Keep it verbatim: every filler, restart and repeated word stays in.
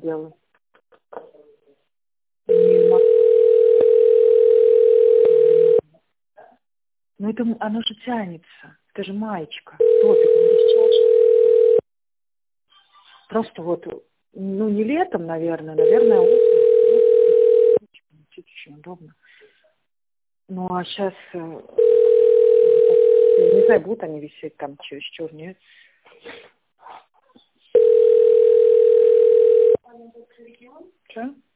сделаю. Мимо. Ну это оно же тянется. Это же маечка. Топик, ну, сейчас. Просто вот, ну не летом, наверное, наверное, осенью. Чуть очень удобно. Ну а сейчас, не знаю, будут они висеть там чересчур, нет? Что?